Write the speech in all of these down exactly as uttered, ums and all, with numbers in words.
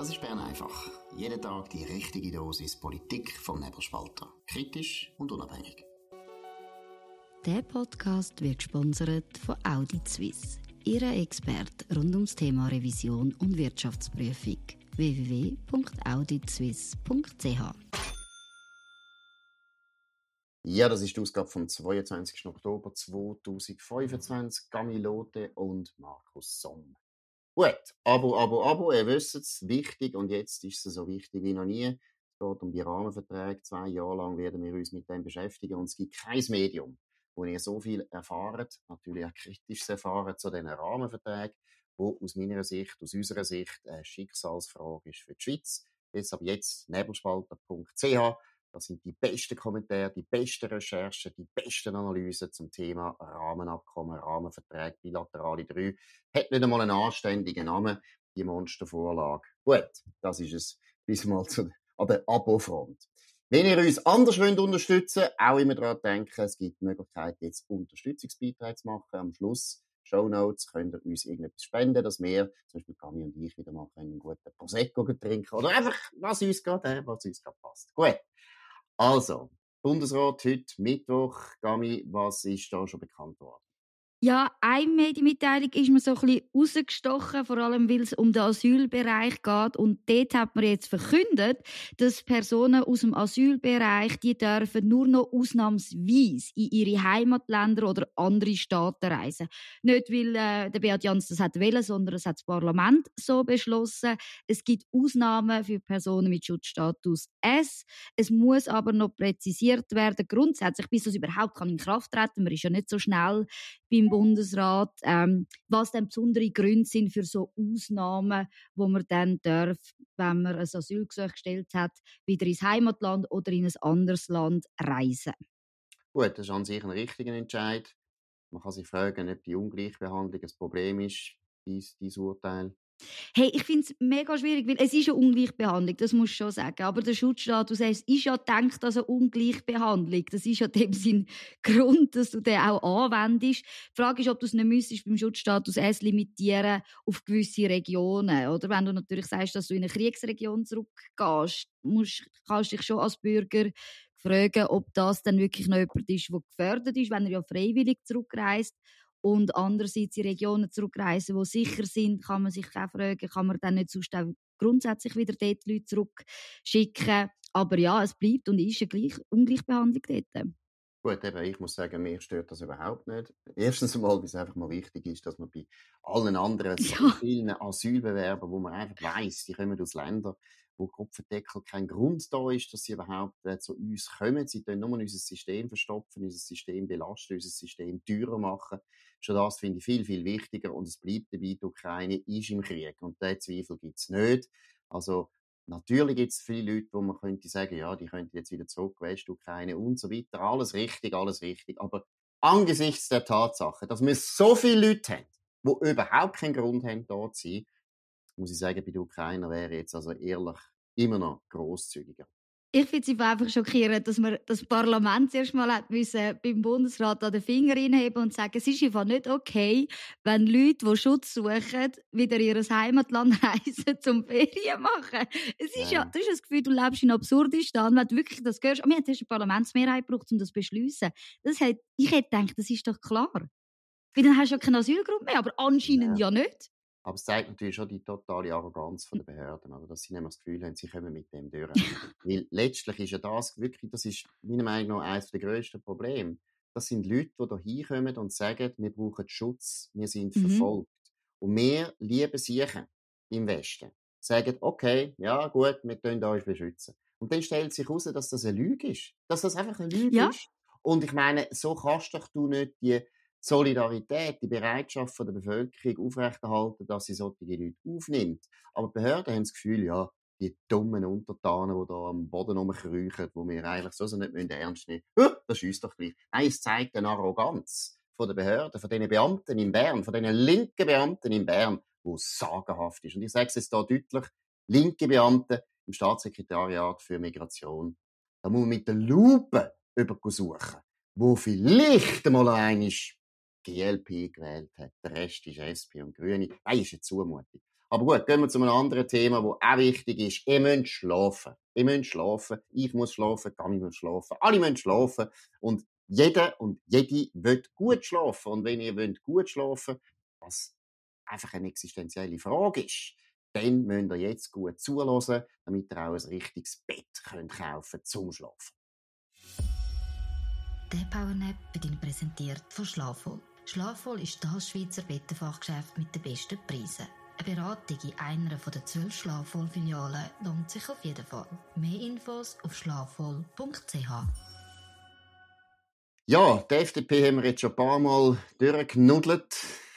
Das ist Bern einfach. Jeden Tag die richtige Dosis Politik vom Nebelspalter. Kritisch und unabhängig. Der Podcast wird gesponsert von Audit Suisse, Ihrer Experte rund ums Thema Revision und Wirtschaftsprüfung. w w w punkt audit suisse punkt c h. Ja, das ist die Ausgabe vom zweiundzwanzigsten Oktober zweitausendfünfundzwanzig. Gami Lote und Markus Somm. Gut, Abo, Abo, Abo, ihr wisst es, wichtig und jetzt ist es so wichtig wie noch nie. Es geht um die Rahmenverträge. Zwei Jahre lang werden wir uns mit dem beschäftigen und es gibt kein Medium, wo ihr so viel erfahrt, natürlich auch kritisches erfahren zu diesen Rahmenverträgen, wo aus meiner Sicht, aus unserer Sicht eine Schicksalsfrage ist für die Schweiz. Deshalb jetzt nebelspalter punkt c h. Das sind die besten Kommentare, die besten Recherchen, die besten Analysen zum Thema Rahmenabkommen, Rahmenverträge, bilaterale drei. Hat nicht einmal einen anständigen Namen, die Monstervorlage. Gut, das ist es bis mal zu, an der Abo-Front. Wenn ihr uns anders wollt unterstützen wollt, auch immer daran denken, es gibt die Möglichkeit, jetzt Unterstützungsbeiträge zu machen. Am Schluss, Shownotes, könnt ihr uns irgendetwas spenden, dass wir, zum Beispiel Gami und ich, wieder mal einen guten Prosecco trinken oder einfach, was uns gerade, was uns gerade passt. Gut. Also, Bundesrat heute Mittwoch. Gami, was ist da schon bekannt worden? Ja, eine Medienmitteilung ist mir so ein bisschen rausgestochen, vor allem weil es um den Asylbereich geht. Und dort hat man jetzt verkündet, dass Personen aus dem Asylbereich, die dürfen nur noch ausnahmsweise in ihre Heimatländer oder andere Staaten reisen. Nicht, weil äh, der Beat Jans das hat wollen, sondern es hat das Parlament so beschlossen. Es gibt Ausnahmen für Personen mit Schutzstatus S. Es muss aber noch präzisiert werden, grundsätzlich, bis das überhaupt kann in Kraft treten. Man ist ja nicht so schnell beim Bundesrat, ähm, was dann besondere Gründe sind für so Ausnahmen, wo man dann darf, wenn man ein Asylgesuch gestellt hat, wieder ins Heimatland oder in ein anderes Land reisen. Gut, das ist an sich ein richtiger Entscheid. Man kann sich fragen, ob die Ungleichbehandlung ein Problem ist, dies, dies Urteil. Hey, ich finde es mega schwierig, weil es ist eine Ungleichbehandlung, das muss ich schon sagen. Aber der Schutzstatus es ist ja gedacht als eine Ungleichbehandlung. Das ist ja dem Sinn Grund, dass du den auch anwendest. Die Frage ist, ob du es nicht müsstest beim Schutzstatus S limitieren auf gewisse Regionen. Oder wenn du natürlich sagst, dass du in eine Kriegsregion zurückgehst, musst, kannst du dich schon als Bürger fragen, ob das dann wirklich noch jemand ist, der gefördert ist, wenn er ja freiwillig zurückreist. Und andererseits in Regionen zurückreisen, die sicher sind, kann man sich auch fragen, kann man dann nicht sonst auch grundsätzlich wieder dort Leute zurückschicken. Aber ja, es bleibt und ist eine gleich, Ungleichbehandlung dort. Gut, eben, ich muss sagen, mir stört das überhaupt nicht. Erstens einmal, weil es einfach mal wichtig ist, dass man bei allen anderen, so Ja. vielen Asylbewerbern, wo man einfach weiss, die kommen aus Ländern, wo Kopfendeckel kein Grund da ist, dass sie überhaupt äh, zu uns kommen. Sie tun nur unser System verstopfen, unser System belasten, unser System teurer machen. Schon das finde ich viel, viel wichtiger. Und es bleibt dabei, die Ukraine ist im Krieg. Und diesen Zweifel gibt es nicht. Also, natürlich gibt es viele Leute, wo man könnte sagen, ja, die könnten jetzt wieder zurück, Westukraine und so weiter. Alles richtig, alles richtig. Aber angesichts der Tatsache, dass wir so viele Leute haben, die überhaupt keinen Grund haben, da zu sein, muss ich sagen, bei den Ukrainern wäre jetzt also ehrlich immer noch grosszügiger. Ich finde es einfach schockierend, dass man das Parlament zuerst mal hat müssen beim Bundesrat an den Finger hinheben und sagen, es ist einfach nicht okay, wenn Leute, die Schutz suchen, wieder in ihr Heimatland reisen, zum Ferien machen. Es ist ja, Ja. du hast das Gefühl, du lebst in Absurdistan, wenn du wirklich das hörst. Wir haben erst eine Parlamentsmehrheit gebraucht, um das zu beschliessen. Das hat, ich hätte gedacht, das ist doch klar. Weil dann hast du ja keinen Asylgrund mehr, aber anscheinend ja, ja nicht. Aber es zeigt natürlich schon die totale Arroganz der Behörden, oder? Dass sie nämlich das Gefühl haben, sie kommen mit dem durch. Weil letztlich ist ja das wirklich, das ist meiner Meinung nach eines der grössten Probleme. Das sind Leute, die da hinkommen und sagen, wir brauchen Schutz, wir sind Mhm. verfolgt. Und wir, liebe Siechen im Westen, sagen, okay, ja gut, wir können euch beschützen. Und dann stellt sich heraus, dass das eine Lüge ist. Dass das einfach eine Lüge Ja. ist. Und ich meine, so kannst doch du nicht die Solidarität, die Bereitschaft der Bevölkerung aufrechterhalten, dass sie solche Leute aufnimmt. Aber die Behörden haben das Gefühl, ja, die dummen Untertanen, die da am Boden rumkriechen, die wir eigentlich so nicht ernst nehmen müssen, das ist uns doch gleich. Nein, es zeigt eine Arroganz von den Behörden, von diesen Beamten in Bern, von diesen linken Beamten in Bern, wo sagenhaft ist. Und ich sage es jetzt hier deutlich, linke Beamte im Staatssekretariat für Migration, da muss man mit der Lupe übersuchen, wo vielleicht einmal einmal G L P gewählt hat, der Rest ist S P und Grüne. Das ist eine Zumutung. Aber gut, gehen wir zu einem anderen Thema, das auch wichtig ist. Ihr müsst schlafen. Ihr müsst schlafen. Ich muss schlafen, Gami muss schlafen. Alle müssen schlafen. Und jeder und jede will gut schlafen. Und wenn ihr wollt gut schlafen, was einfach eine existenzielle Frage ist, dann müsst ihr jetzt gut zuhören, damit ihr auch ein richtiges Bett könnt kaufen zum Schlafen. Der Powernap wird Ihnen präsentiert von Schlafvoll. Schlafvoll ist das Schweizer Bettenfachgeschäft mit den besten Preisen. Eine Beratung in einer der zwölf Schlafvoll-Filialen lohnt sich auf jeden Fall. Mehr Infos auf schlafvoll punkt c h. Ja, die F D P haben wir jetzt schon ein paar Mal durchgenuddelt.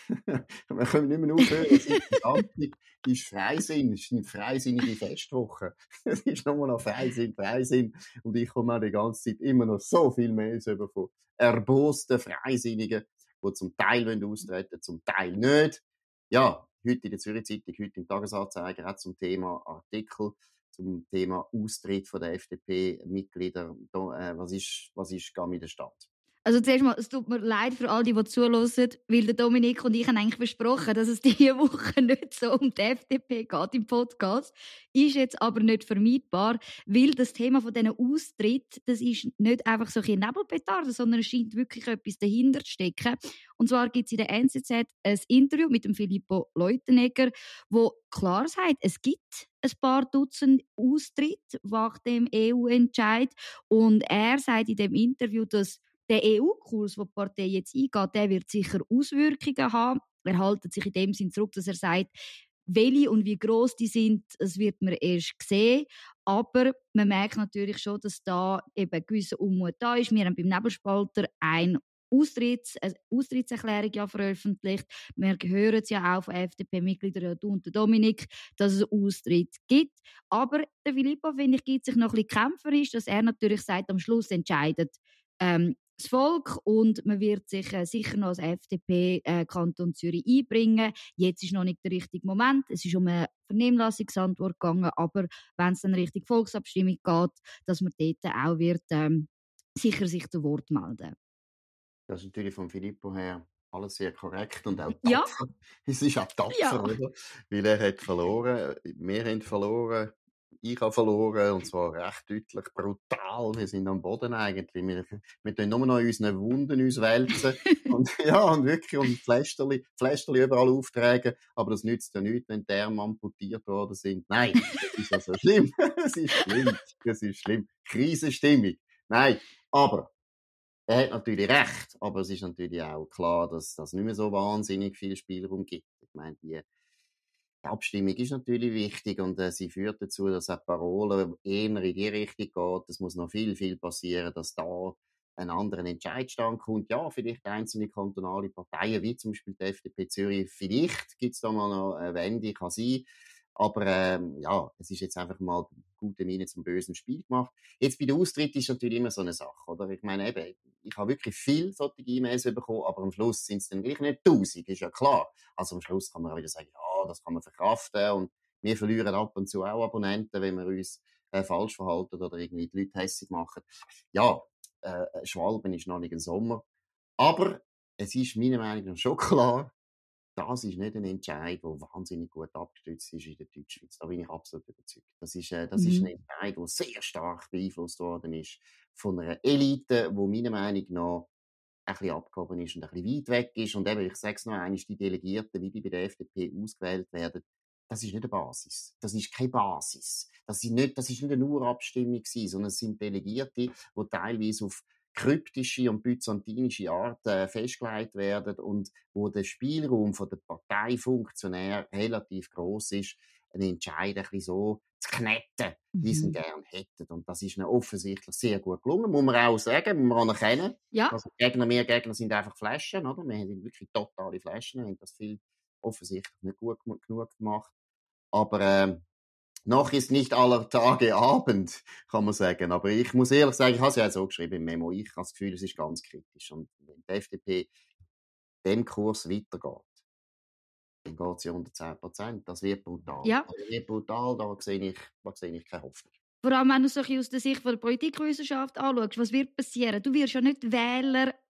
Wir können nicht mehr aufhören. Die Samstag ist Freisinn, es ist eine freisinnige Festwoche. Es ist nur noch Freisinn, Freisinn. Und ich komme auch die ganze Zeit immer noch so viel Mails über von erbosten Freisinnigen, die zum Teil austreten wollen, zum Teil nicht. Ja, heute in der Zürich Zeitung, heute im Tagesanzeiger, auch zum Thema Artikel, zum Thema Austritt von der F D P-Mitglieder. Was ist, was ist Gami der Stand? Also zuerst mal, es tut mir leid für all die, die zuhören, weil der Dominik und ich haben eigentlich versprochen, dass es diese Woche nicht so um die F D P geht im Podcast. Ist jetzt aber nicht vermeidbar, weil das Thema von diesen Austritt, das ist nicht einfach so ein Nebelpetarde, sondern es scheint wirklich etwas dahinter zu stecken. Und zwar gibt es in der N Z Z ein Interview mit dem Filippo Leutenegger, wo klar sagt, es gibt ein paar Dutzend Austritte nach dem E U-Entscheid. Und er sagt in dem Interview, dass der E U-Kurs, den die Partei jetzt eingeht, der wird sicher Auswirkungen haben. Er hält sich in dem Sinn zurück, dass er sagt, welche und wie gross die sind, das wird man erst sehen. Aber man merkt natürlich schon, dass da eben ein gewisser Unmut da ist. Wir haben beim Nebelspalter ein Austritts, eine Austrittserklärung ja veröffentlicht. Wir hören es ja auch von F D P-Mitgliedern und Dominik, dass es einen Austritt gibt. Aber der Filippo, finde ich, gibt sich noch ein bisschen kämpferisch, dass er natürlich sagt, am Schluss entscheidet ähm, das Volk und man wird sich äh, sicher noch als F D P äh, Kanton Zürich einbringen. Jetzt ist noch nicht der richtige Moment. Es ist um eine Vernehmlassungsantwort gegangen, aber wenn es dann Richtung Volksabstimmung geht, dass man dort auch wird ähm, sicher sich zu Wort melden. Das ist natürlich von Filippo her alles sehr korrekt und auch tapfer. Ja. Es ist auch tapfer, Ja. oder? Weil er hat verloren, wir haben verloren, ich habe verloren, und zwar recht deutlich, brutal. Wir sind am Boden eigentlich. Wir, wir tun nur noch in unseren Wunden uns wälzen. und, ja, und wirklich und Pflästerli, Pflästerli überall auftragen. Aber das nützt ja nichts, wenn die Arme amputiert worden sind. Nein, das ist also schlimm. Es ist schlimm. Das ist schlimm. Krisenstimmung. Nein, aber er hat natürlich recht. Aber es ist natürlich auch klar, dass das nicht mehr so wahnsinnig viel Spielraum gibt. Ich meine, die Die Abstimmung ist natürlich wichtig und äh, sie führt dazu, dass auch Parolen eher in die Richtung geht. Es muss noch viel, viel passieren, dass da ein anderer Entscheidstand kommt. Ja, vielleicht einzelne kantonale Parteien, wie zum Beispiel die F D P Zürich, vielleicht gibt es da mal noch eine Wende, kann sein. Aber ähm, ja, es ist jetzt einfach mal gute Miene zum bösen Spiel gemacht. Jetzt bei der Austritt ist natürlich immer so eine Sache, oder? Ich meine eben, ich habe wirklich viel solche E-Mails bekommen, aber am Schluss sind es dann gleich nicht tausend, ist ja klar. Also am Schluss kann man auch wieder sagen, ja, das kann man verkraften und wir verlieren ab und zu auch Abonnenten, wenn wir uns äh, falsch verhalten oder irgendwie die Leute hässig machen. Ja, äh, Schwalben ist noch nicht ein Sommer. Aber es ist meiner Meinung nach schon klar, das ist nicht ein Entscheid, der wahnsinnig gut abgestützt ist in der Deutschschweiz. Da bin ich absolut überzeugt. Das ist, äh, das mhm. ist ein Entscheid, der sehr stark beeinflusst worden ist von einer Elite, die meiner Meinung nach ein bisschen abgehoben ist und ein bisschen weit weg ist. Und eben, ich sage es noch einmal, die Delegierten, wie die bei der F D P ausgewählt werden, das ist nicht eine Basis. Das ist keine Basis. Das ist nicht, das ist nicht eine Urabstimmung gewesen, sondern es sind Delegierte, die teilweise auf kryptische und byzantinische Art äh, festgelegt werden und wo der Spielraum von der Parteifunktionär relativ groß ist, einen Entscheid ein bisschen so zu kneten, wie sie ihn gerne hätten. Und das ist ihnen offensichtlich sehr gut gelungen, muss man auch sagen, muss man anerkennen. Ja. Also Gegner, wir Gegner sind einfach Flaschen, oder? Wir haben wirklich totale Flaschen, wir haben das viel offensichtlich nicht gut genug gemacht. Aber ähm, noch ist nicht aller Tage Abend, kann man sagen. Aber ich muss ehrlich sagen, ich habe es ja auch so geschrieben im Memo, ich habe das Gefühl, es ist ganz kritisch. Und wenn die F D P dem Kurs weitergeht, dann geht sie unter zehn Prozent. Das wird brutal. Ja. Das wird brutal, da sehe ich, da sehe ich keine Hoffnung. Vor allem, wenn du so aus der Sicht der Politikwissenschaft anschaust, was wird passieren? Du wirst ja nicht Wähler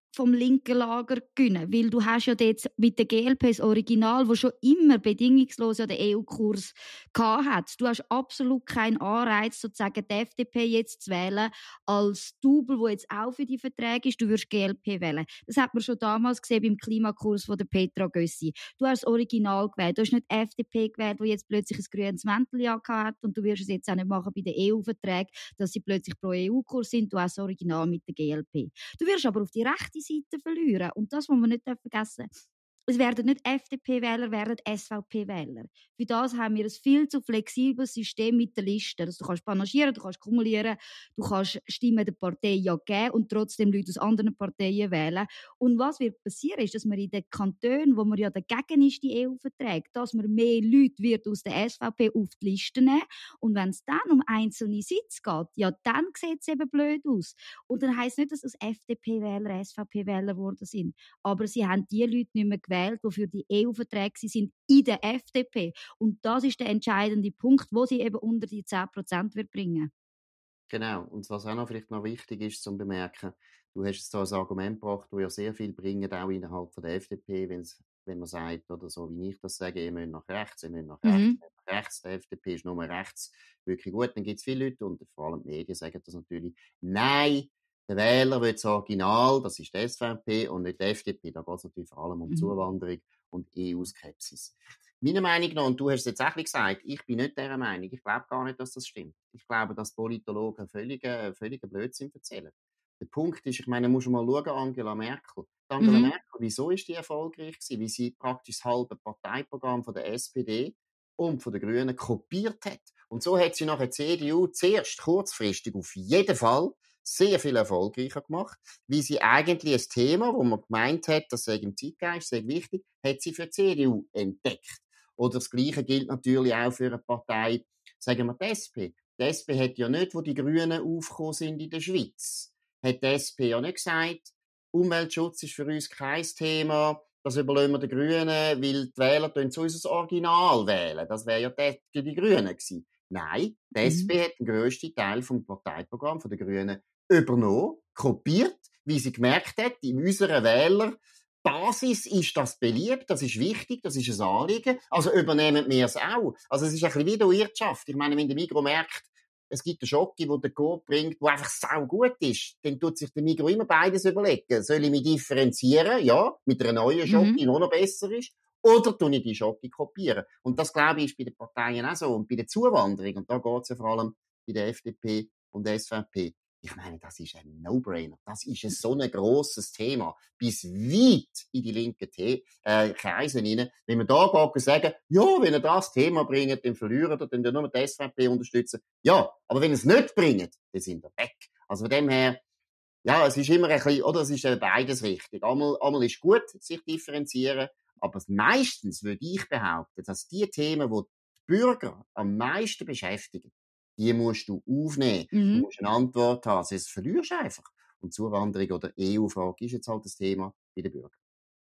vom linken Lager gewinnen, weil du hast ja dort mit der G L P das Original, das schon immer bedingungslos ja den E U-Kurs hat. Du hast absolut keinen Anreiz, sozusagen die F D P jetzt zu wählen als Double, wo jetzt auch für die Verträge ist. Du würdest G L P wählen. Das hat man schon damals gesehen beim Klimakurs von der Petra Gössi. Du hast das Original gewählt. Du hast nicht die F D P gewählt, die jetzt plötzlich ein grünes Mäntel hat, und du wirst es jetzt auch nicht machen bei den E U-Verträgen, dass sie plötzlich pro E U-Kurs sind. Du hast das Original mit der G L P. Du wirst aber auf die rechte Seite verlieren. Und das muss man nicht vergessen. Es werden nicht F D P-Wähler, werden S V P-Wähler. Für das haben wir ein viel zu flexibles System mit der Liste. Also du kannst panaschieren, du kannst kumulieren, du kannst Stimmen der Partei ja geben und trotzdem Leute aus anderen Parteien wählen. Und was wird passieren, ist, dass man in den Kantonen, wo man ja dagegen ist, die E U-Verträge, dass man mehr Leute wird aus der S V P auf die Liste nehmen. Und wenn es dann um einzelne Sitze geht, ja, dann sieht es eben blöd aus. Und dann heisst nicht, dass es F D P-Wähler, S V P-Wähler geworden sind. Aber sie haben die Leute nicht mehr gewählt, die für die E U-Verträge sind in der F D P. Und das ist der entscheidende Punkt, wo sie eben unter die zehn Prozent wird bringen. Genau. Und was auch noch vielleicht noch wichtig ist zu bemerken, du hast jetzt da ein Argument gebracht, das ja sehr viel bringt, auch innerhalb von der F D P, wenn's, wenn man sagt, oder so wie ich das sage, ihr müsst nach rechts, ihr müsst nach rechts, Mhm. nach rechts, der F D P ist nur rechts wirklich gut, dann gibt es viele Leute, und vor allem die Medien sagen das natürlich, nein, der Wähler will das Original, das ist die S V P und nicht die F D P. Da geht es natürlich vor allem um Mhm. Zuwanderung und E U-Skepsis. Meiner Meinung nach, und du hast es jetzt auch gesagt, ich bin nicht dieser Meinung, ich glaube gar nicht, dass das stimmt. Ich glaube, dass Politologen völligen völlige Blödsinn erzählen. Der Punkt ist, ich meine, musst du mal schauen, Angela Merkel. Die Angela Mhm. Merkel, wieso ist die erfolgreich gewesen? Weil sie praktisch das halbe Parteiprogramm von der S P D und von den Grünen kopiert hat. Und so hat sie nachher die C D U zuerst kurzfristig auf jeden Fall sehr viel erfolgreicher gemacht, wie sie eigentlich ein Thema, wo man gemeint hat, das sei im Zeitgeist, sei wichtig, hat sie für die C D U entdeckt. Oder das Gleiche gilt natürlich auch für eine Partei, sagen wir die S P. Die S P hat ja nicht, wo die Grünen aufgekommen sind in der Schweiz, hat die S P ja nicht gesagt, Umweltschutz ist für uns kein Thema, das überlassen wir den Grünen, weil die Wähler so unser Original wählen. Das wäre ja die, die Grünen gewesen. Nein, die S P Mhm. hat den grössten Teil vom Parteiprogramm der Grünen übernommen, kopiert, wie sie gemerkt hat, in unserer Wählerbasis ist das beliebt, das ist wichtig, das ist ein Anliegen, also übernehmen wir es auch. Also es ist ein bisschen wie der Wirtschaft. Ich meine, wenn der Migros merkt, es gibt einen Schocki, den der Coop bringt, der einfach sau gut ist, dann tut sich der Migros immer beides überlegen. Soll ich mich differenzieren, ja, mit einer neuen Schocki, die Mhm. noch besser ist, oder tue ich die Schocki kopieren? Und das, glaube ich, ist bei den Parteien auch so. Und bei der Zuwanderung, und da geht es ja vor allem bei der F D P und der S V P, ich meine, das ist ein No-Brainer. Das ist ein so ein grosses Thema. Bis weit in die linken The äh, Kreise rein. Wenn man da geht und sagen, ja, wenn ihr das Thema bringt, dann verlieren ihr, dann nur die S V P unterstützen. Ja, aber wenn ihr es nicht bringt, dann sind wir weg. Also von dem her, ja, es ist immer ein bisschen, oder es ist äh, beides richtig. Einmal, einmal ist gut, sich differenzieren, aber meistens würde ich behaupten, dass die Themen, die die Bürger am meisten beschäftigen, die musst du aufnehmen. Du Mhm. musst eine Antwort haben, sonst verlierst du einfach. Und Zuwanderung oder E U-Frage ist jetzt halt das Thema bei den Bürgern.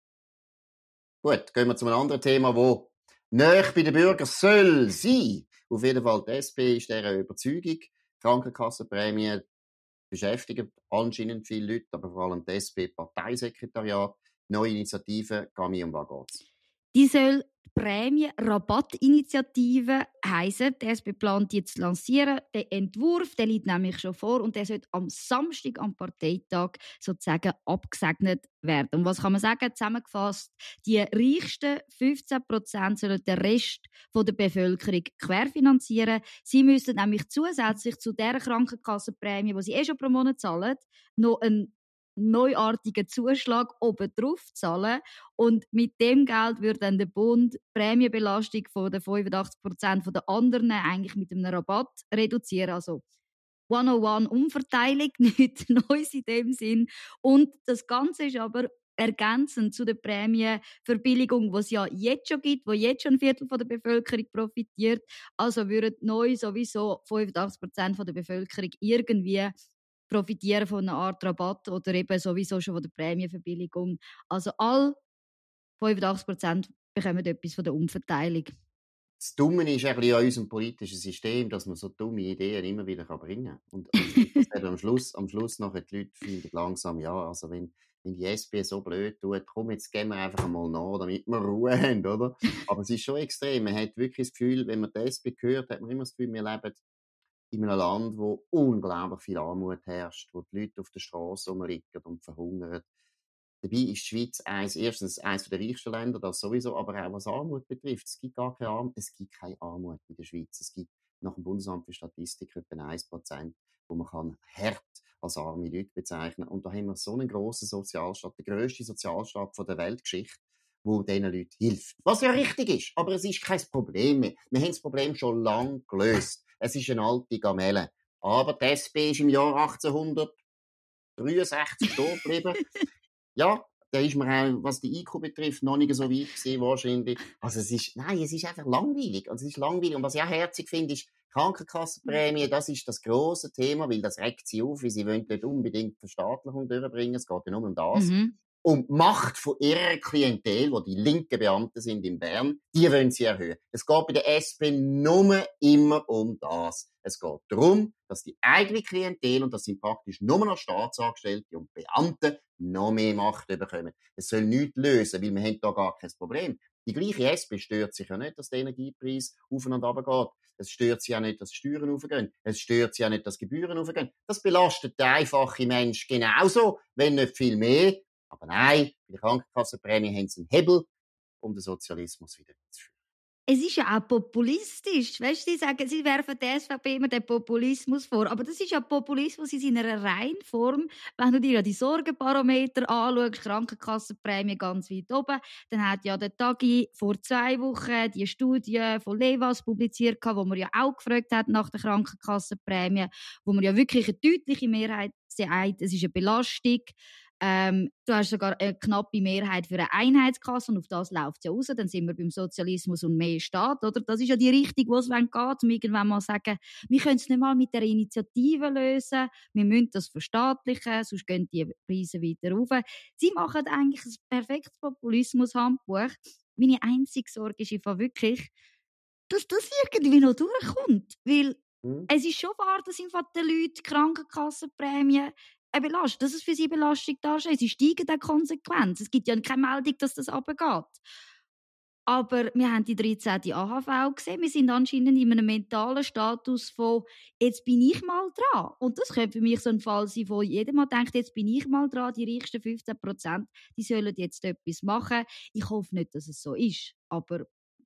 Gut, gehen wir zu einem anderen Thema, wo näher bei den Bürgern soll sein. Auf jeden Fall die S P ist dieser Überzeugung. Krankenkassenprämie beschäftigen anscheinend viele Leute, aber vor allem die S P-Parteisekretariat. Neue Initiative, Gami, um was geht's? Die soll Prämien-Rabattinitiative heissen. Die S P plant jetzt zu lancieren. Der Entwurf, der liegt nämlich schon vor und der sollte am Samstag am Parteitag sozusagen abgesegnet werden. Und was kann man sagen? Zusammengefasst, die reichsten fünfzehn Prozent sollen den Rest der Bevölkerung querfinanzieren. Sie müssen nämlich zusätzlich zu der Krankenkassenprämie, die sie eh schon pro Monat zahlen, noch einen neuartigen Zuschlag obendrauf zahlen. Und mit dem Geld würde dann der Bund die Prämienbelastung von den fünfundachtzig Prozent der anderen eigentlich mit einem Rabatt reduzieren. Also hunderteins Umverteilung, nichts Neues in dem Sinn. Und das Ganze ist aber ergänzend zu der Prämienverbilligung, die es ja jetzt schon gibt, wo jetzt schon ein Viertel von der Bevölkerung profitiert. Also würden neu sowieso fünfundachtzig Prozent von der Bevölkerung irgendwie profitieren von einer Art Rabatt oder eben sowieso schon von der Prämienverbilligung. Also all fünfundachtzig Prozent bekommen etwas von der Umverteilung. Das Dumme ist ein bisschen an unserem politischen System, dass man so dumme Ideen immer wieder bringen kann. Und, und das hat am Schluss, am Schluss nachher die Leute finden langsam, ja, also wenn, wenn die S P so blöd tut, komm, jetzt gehen wir einfach einmal nach, damit wir Ruhe haben, oder? Aber es ist schon extrem. Man hat wirklich das Gefühl, wenn man die S P hört, hat man immer das Gefühl, wir leben in einem Land, wo unglaublich viel Armut herrscht, wo die Leute auf der Straße rumliegen und verhungern. Dabei ist die Schweiz eins, erstens eines der reichsten Länder, das sowieso, aber auch was Armut betrifft. Es gibt gar keine Armut, es gibt keine Armut in der Schweiz. Es gibt nach dem Bundesamt für Statistik etwa ein Prozent, wo man kann hart als arme Leute bezeichnen. Und da haben wir so einen grossen Sozialstaat, der grösste Sozialstaat von der Weltgeschichte, wo diesen Leuten hilft. Was ja richtig ist, aber es ist kein Problem mehr. Wir haben das Problem schon lange gelöst. Es ist eine alte Gamelle. Aber die S P ist im Jahr achtzehnhundertdreiundsechzig da geblieben. Ja, da ist man auch, was die I Q betrifft, noch nicht so weit gewesen, wahrscheinlich. Also es ist, nein, es ist einfach langweilig. Also es ist langweilig. Und was ich auch herzig finde, ist, Krankenkassenprämie, das ist das grosse Thema, weil das regt sie auf, weil sie wollen nicht unbedingt Verstaatlichung durchbringen. Es geht ja nur um das. Mhm. Und die Macht von ihrer Klientel, wo die linken Beamten sind in Bern, die wollen sie erhöhen. Es geht bei der S P nur immer um das. Es geht darum, dass die eigene Klientel, und das sind praktisch nur noch Staatsangestellte und Beamte, noch mehr Macht bekommen. Es soll nichts lösen, weil wir haben da gar kein Problem. Die gleiche S P stört sich ja nicht, dass der Energiepreis auf und runter geht. Es stört sie ja nicht, dass die Steuern aufgehen. Es stört sie ja nicht, dass die Gebühren aufgehen. Das belastet den einfachen Mensch genauso, wenn nicht viel mehr. Aber nein, bei der Krankenkassenprämie haben sie einen Hebel, um den Sozialismus wieder zu führen. Es ist ja auch populistisch. Weißt du, sie sagen, sie werfen der S V P immer den Populismus vor. Aber das ist ja Populismus in seiner Reinform. Wenn du dir ja die Sorgenbarometer anschaust, Krankenkassenprämie ganz weit oben, dann hat ja der Tagi vor zwei Wochen die Studie von Levas publiziert, wo man ja auch gefragt hat nach der Krankenkassenprämie, wo man ja wirklich eine deutliche Mehrheit sagt, es ist eine Belastung. Ähm, du hast sogar eine knappe Mehrheit für eine Einheitskasse und auf das läuft es ja raus. Dann sind wir beim Sozialismus und mehr Staat, oder? Das ist ja die Richtung, wo es geht, um irgendwann mal sagen, wir können es nicht mal mit der Initiative lösen, wir müssen das verstaatlichen, sonst gehen die Preise weiter rauf. Sie machen eigentlich ein perfektes Populismus-Handbuch. Meine einzige Sorge ist einfach wirklich, dass das irgendwie noch durchkommt. Weil hm. es ist schon wahr, dass einfach den Leuten die Krankenkassenprämie eine Belastung, dass es für sie Belastung darstellt. Sie steigen dann konsequent. Es gibt ja keine Meldung, dass das runtergeht. Aber wir haben die dreizehnte A H V gesehen. Wir sind anscheinend in einem mentalen Status von «jetzt bin ich mal dran». Und das könnte für mich so ein Fall sein, wo jeder mal denkt, «jetzt bin ich mal dran, die reichsten fünfzehn Prozent, die sollen jetzt etwas machen». Ich hoffe nicht, dass es so ist. Aber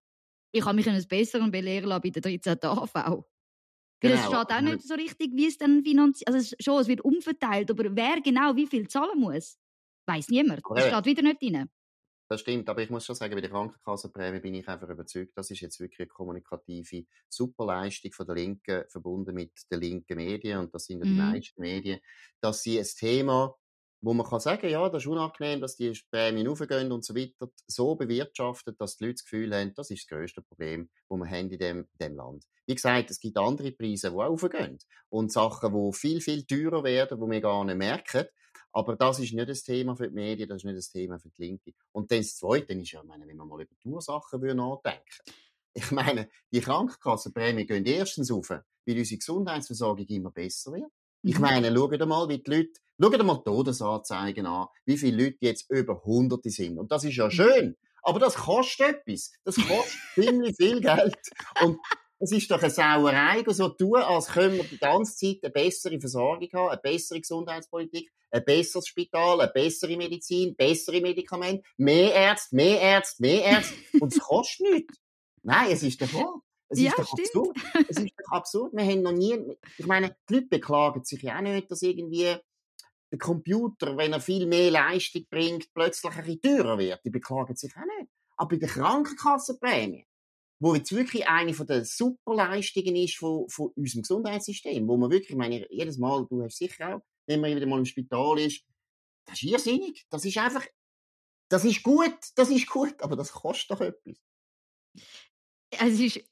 ich habe mich eines Besseren belehren lassen bei der dreizehnten A H V. Weil genau. Es steht auch nicht so richtig, wie es dann finanziert. Also es, schon, es wird umverteilt, aber wer genau wie viel zahlen muss, weiss niemand. Das steht wieder nicht drin. Das stimmt, aber ich muss schon sagen, bei der Krankenkassenprämie bin ich einfach überzeugt, das ist jetzt wirklich eine kommunikative Superleistung von der Linken, verbunden mit den linken Medien, und das sind ja die mhm. meisten Medien, dass sie ein Thema, wo man kann sagen, ja, das ist unangenehm, dass die Prämien aufgehen und so weiter, so bewirtschaftet, dass die Leute das Gefühl haben, das ist das grösste Problem, das wir haben in dem, in dem Land. Wie gesagt, es gibt andere Preise, die auch aufgehen. Und Sachen, die viel, viel teurer werden, die wir gar nicht merken. Aber das ist nicht das Thema für die Medien, das ist nicht das Thema für die Linke. Und dann das Zweite ist ja, ich meine, wenn man mal über die Ursachen nachdenken würde. Ich meine, die Krankenkassenprämien gehen erstens auf, weil unsere Gesundheitsversorgung immer besser wird. Ich meine, schaut mal, wie die Leute, schaut mal die Todesanzeigen an, wie viele Leute jetzt über Hunderte sind. Und das ist ja schön. Aber das kostet etwas. Das kostet ziemlich viel Geld. Und es ist doch eine Sauerei, so tun, als können wir die ganze Zeit eine bessere Versorgung haben, eine bessere Gesundheitspolitik, ein besseres Spital, eine bessere Medizin, bessere Medikamente, mehr Ärzte, mehr Ärzte, mehr Ärzte. Und es kostet nichts. Nein, es ist doch wahr. Es ja, ist doch stimmt. absurd. Es ist doch absurd. Wir haben noch nie, ich meine, die Leute beklagen sich ja auch nicht, dass irgendwie der Computer, wenn er viel mehr Leistung bringt, plötzlich ein bisschen teurer wird. Die beklagen sich auch nicht. Aber bei der Krankenkassenprämie, wo jetzt wirklich eine von den Superleistungen ist von, von unserem Gesundheitssystem, wo man wirklich, ich meine, jedes Mal, du hast sicher auch, wenn man wieder mal im Spital ist, das ist irrsinnig. Das ist einfach, das ist gut, das ist gut, aber das kostet doch etwas. Also es ist,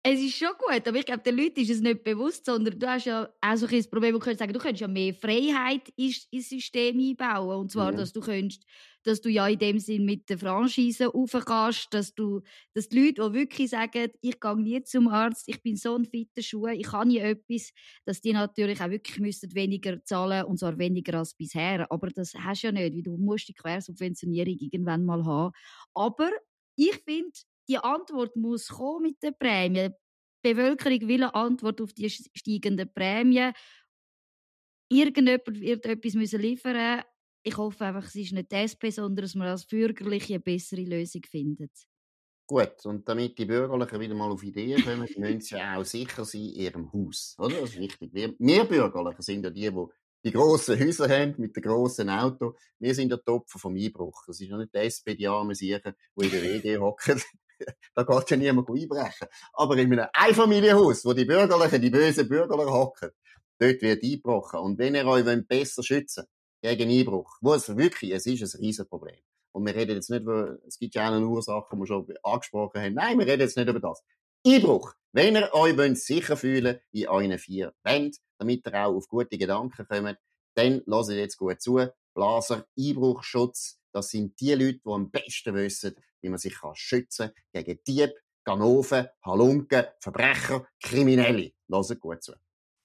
Es ist schon gut, aber ich glaube, den Leuten ist es nicht bewusst, sondern du hast ja auch so ein das Problem, wo du sagen, du könntest ja mehr Freiheit ins, ins System einbauen. Und zwar, Mhm. dass du könntest, dass du ja in dem Sinn mit der Franchise rauf kannst, dass du, dass die Leute, die wirklich sagen, ich gehe nie zum Arzt, ich bin so ein fitter Schuh, ich kann nie etwas, dass die natürlich auch wirklich müssten weniger zahlen, und zwar weniger als bisher. Aber das hast du ja nicht, weil du musst die Quersubventionierung irgendwann mal haben. Aber ich finde, die Antwort muss kommen mit der Prämie. Die Bevölkerung will eine Antwort auf die steigenden Prämien. Irgendjemand wird etwas müssen liefern. Ich hoffe einfach, es ist nicht die S P, sondern dass man als Bürgerliche eine bessere Lösung findet. Gut, und damit die Bürgerlichen wieder mal auf Ideen kommen, müssen sie ja auch sicher sein in ihrem Haus. Oder? Das ist wichtig. Wir, wir Bürgerlichen sind ja die, die die grossen Häuser haben, mit den grossen Autos. Wir sind ja die Opfer vom Einbruch. Das ist ja nicht die S P, die armen Siechen, die in der W G hocken. Da geht ja niemand einbrechen. Aber in einem Einfamilienhaus, wo die Bürgerlichen, die bösen Bürgerlichen hocken, dort wird eingebrochen. Und wenn ihr euch besser schützen wollt gegen Einbruch, wo es wirklich, es ist ein Riesenproblem. Und wir reden jetzt nicht, weil es gibt ja auch eine Ursache, die wir schon angesprochen haben. Nein, wir reden jetzt nicht über das. Einbruch. Wenn ihr euch wollt, sicher fühlen in euren vier Wänden, damit ihr auch auf gute Gedanken kommt, dann lasst jetzt gut zu. Blaser, Einbruchschutz, das sind die Leute, die am besten wissen, wie man sich schützen kann gegen Dieb, Ganoven, Halunken, Verbrecher, Kriminelle. Lasst gut zu.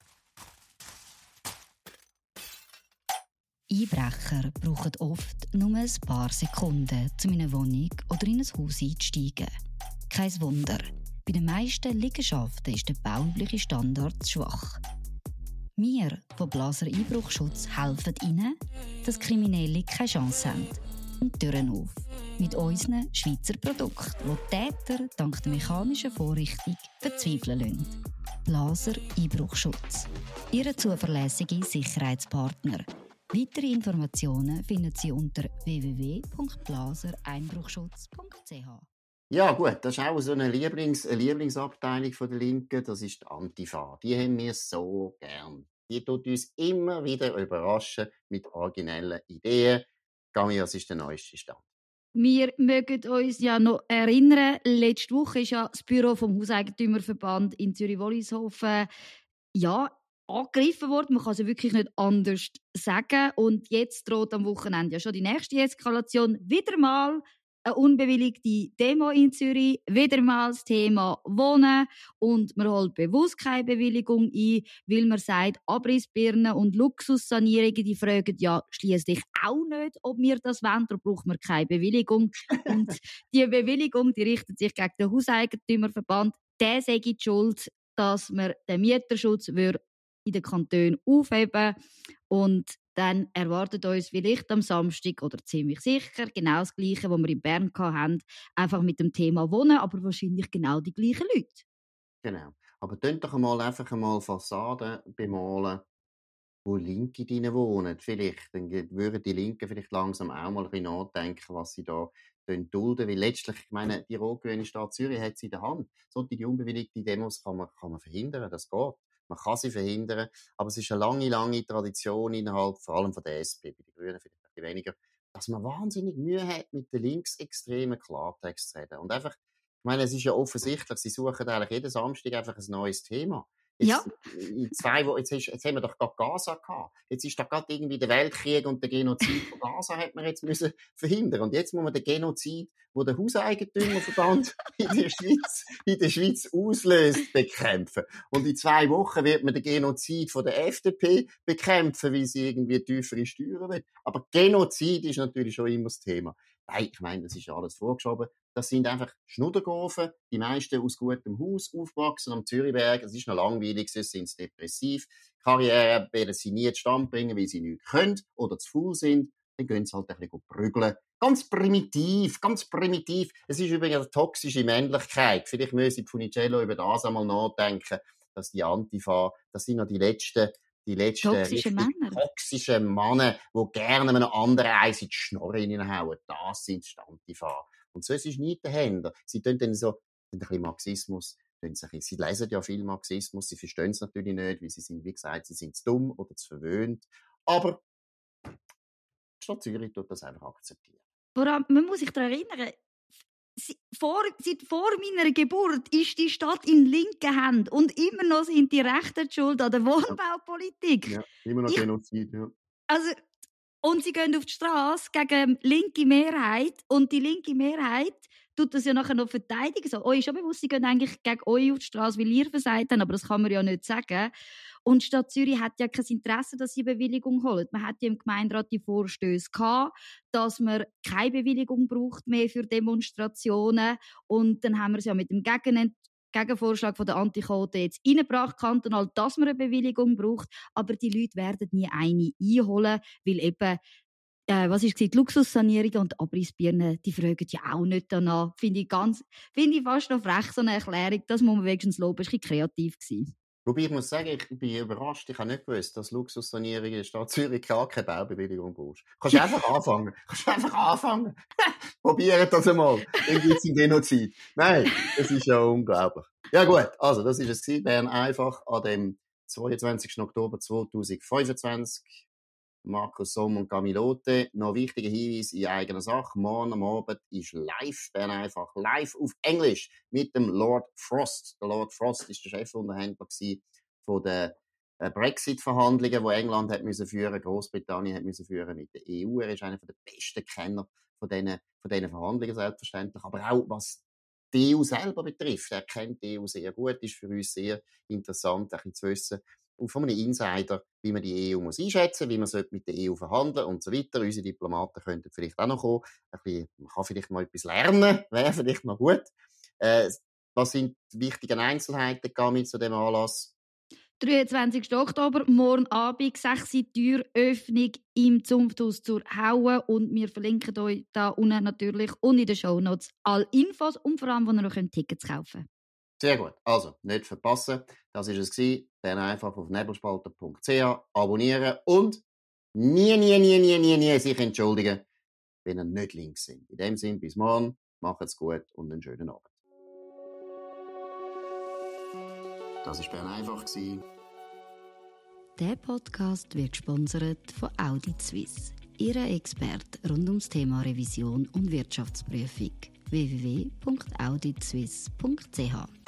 Einbrecher brauchen oft nur ein paar Sekunden, um in eine Wohnung oder in ein Haus einzusteigen. Kein Wunder, bei den meisten Liegenschaften ist der bauübliche Standard schwach. Wir von Blaser Einbruchschutz helfen Ihnen, dass Kriminelle keine Chance haben. Und Türen auf. Mit unseren Schweizer Produkten, die die Täter dank der mechanischen Vorrichtung verzweifeln lassen. Blaser Einbruchschutz. Ihr zuverlässiger Sicherheitspartner. Weitere Informationen finden Sie unter w w w punkt blaser einbruchschutz punkt c h. Ja gut, das ist auch so eine, Lieblings-, eine Lieblingsabteilung von der Linken, das ist die Antifa. Die haben wir so gern. Die tut uns immer wieder überraschen mit originellen Ideen. Gami, was ist der neueste Stand? Wir mögen uns ja noch erinnern, letzte Woche ist ja das Büro vom Hauseigentümerverband in Zürich-Wollishofen ja, angegriffen worden. Man kann es wirklich nicht anders sagen. Und jetzt droht am Wochenende ja schon die nächste Eskalation. Wieder mal eine unbewilligte Demo in Zürich, wieder mal das Thema Wohnen. Und man holt bewusst keine Bewilligung ein, weil man sagt, Abrissbirnen und Luxussanierungen, die fragen ja schliesslich auch nicht, ob wir das wollen, da braucht man keine Bewilligung. Und die Bewilligung, die richtet sich gegen den Hauseigentümerverband. Der sei die Schuld, dass man den Mieterschutz in den Kantonen aufheben. Und dann erwartet uns vielleicht am Samstag oder ziemlich sicher genau das Gleiche, was wir in Bern hatten, einfach mit dem Thema Wohnen, aber wahrscheinlich genau die gleichen Leute. Genau. Aber könnt doch einmal einfach einmal Fassaden bemalen, wo Linke drin wohnen. Vielleicht. Dann würden die Linken vielleicht langsam auch mal ein bisschen nachdenken, was sie da dulden. Weil letztlich, ich meine, die rot-grüne Stadt Zürich hat sie in der Hand. Solche unbewilligte Demos kann man, kann man verhindern. Das geht. Man kann sie verhindern. Aber es ist eine lange, lange Tradition innerhalb, vor allem von der S P, bei den Grünen vielleicht ein bisschen weniger, dass man wahnsinnig Mühe hat, mit den linksextremen Klartext zu reden. Und einfach, ich meine, es ist ja offensichtlich, sie suchen eigentlich jeden Samstag einfach ein neues Thema. Jetzt, ja. in zwei Wochen, jetzt, ist, jetzt haben wir doch gerade Gaza gehabt. Jetzt ist da gerade irgendwie der Weltkrieg und der Genozid von Gaza hat man jetzt müssen verhindern. Und jetzt muss man den Genozid, wo der Hauseigentümerverband in der Schweiz, in der Schweiz auslöst, bekämpfen. Und in zwei Wochen wird man den Genozid von der F D P bekämpfen, weil sie irgendwie tiefere Steuern will. Aber Genozid ist natürlich schon immer das Thema. Nein, ich meine, das ist alles vorgeschoben. Das sind einfach Schnuddergofen, die meisten aus gutem Haus aufgewachsen am Zürichberg. Es ist noch langweilig, sie sind depressiv. Karriere werden sie nie zustande bringen, weil sie nichts können oder zu faul sind. Dann gehen sie halt ein bisschen prügeln. Ganz primitiv, ganz primitiv. Es ist übrigens eine toxische Männlichkeit. Vielleicht müssen Funicello über das einmal nachdenken, dass die Antifa, das sind noch die letzten, die letzten toxische Männer. toxischen Männer, die gerne einem anderen eins in die Schnorre hineinhauen. Das sind die Antifa. Und so ist es nicht dahinter. Sie tun dann so, ein bisschen Marxismus, sie lesen ja viel Marxismus, sie verstehen es natürlich nicht, weil sie sind, wie gesagt, sie sind zu dumm oder zu verwöhnt. Aber die Stadt Zürich tut das einfach akzeptieren. Vor allem, man muss sich daran erinnern, vor, seit vor meiner Geburt ist die Stadt in linken Händen und immer noch sind die Rechten schuld an der Wohnbaupolitik. Ja, immer noch Ich- Genozid, ja. Also, und sie gehen auf die Straße gegen die linke Mehrheit und die linke Mehrheit tut das ja nachher noch verteidigen. So, euch ist schon bewusst, sie gehen eigentlich gegen euch auf die Straße, weil ihr versagt habt, aber das kann man ja nicht sagen. Und die Stadt Zürich hat ja kein Interesse, dass sie Bewilligung holen. Man hat ja im Gemeinderat die Vorstöße gehabt, dass man keine Bewilligung braucht mehr für Demonstrationen. Und dann haben wir es ja mit dem Gegenent Gegenvorschlag von der Antiquote jetzt reingebracht, kantonal, dass man eine Bewilligung braucht. Aber die Leute werden nie eine einholen, weil eben Äh, was ist die Luxussanierung und Abrissbirnen, die fragen ja auch nicht danach. Finde ich, ganz, finde ich fast noch frech, so eine Erklärung. Das muss man wenigstens loben. Das war ein bisschen kreativ gewesen. Wobei ich muss sagen, ich bin überrascht. Ich habe nicht gewusst, dass Luxussanierung in der Stadt Zürich gar keine Baubewilligung brauchst. Kannst du einfach anfangen. Kannst du einfach anfangen. Probieren das einmal. Dann gibt es einen Genozid. Nein, das ist ja unglaublich. Ja gut, also das ist es gewesen. Bern einfach an dem zweiundzwanzigsten Oktober zweitausendfünfundzwanzig. Markus Somm und Camilote. Noch wichtiger Hinweis in eigener Sache. Morgen am Abend ist live, Bern einfach live auf Englisch mit dem Lord Frost. Der Lord Frost ist der Chefunterhändler von den Brexit-Verhandlungen, die England hat müssen führen, Großbritannien hat müssen führen mit der E U. Er ist einer der besten Kenner von diesen, von diesen Verhandlungen selbstverständlich. Aber auch was die E U selber betrifft. Er kennt die E U sehr gut, ist für uns sehr interessant, ein bisschen zu wissen. Und von einem Insider, wie man die E U muss einschätzen muss, wie man mit der E U verhandeln und so weiter. Unsere Diplomaten könnten vielleicht auch noch kommen. Ein bisschen, man kann vielleicht mal etwas lernen, wäre vielleicht noch gut. Äh, was sind die wichtigen Einzelheiten Gami, zu diesem Anlass? dreiundzwanzigsten Oktober, morgen Abend, sechs Uhr Türöffnung im Zunfthaus zur Haue. Und wir verlinken euch da unten natürlich und in den Shownotes alle Infos und vor allem, wo ihr noch Tickets kaufen könnt. Sehr gut. Also, nicht verpassen. Das war es gewesen. Dann einfach auf nebelspalter punkt c h abonnieren und nie, nie, nie, nie, nie, nie sich entschuldigen, wenn ihr nicht links sind. In dem Sinne, bis morgen. Macht's gut und einen schönen Abend. Das war Bern einfach. Der Podcast wird gesponsert von Audit Suisse, Ihrer Experte rund ums Thema Revision und Wirtschaftsprüfung. w w w punkt audit suisse punkt c h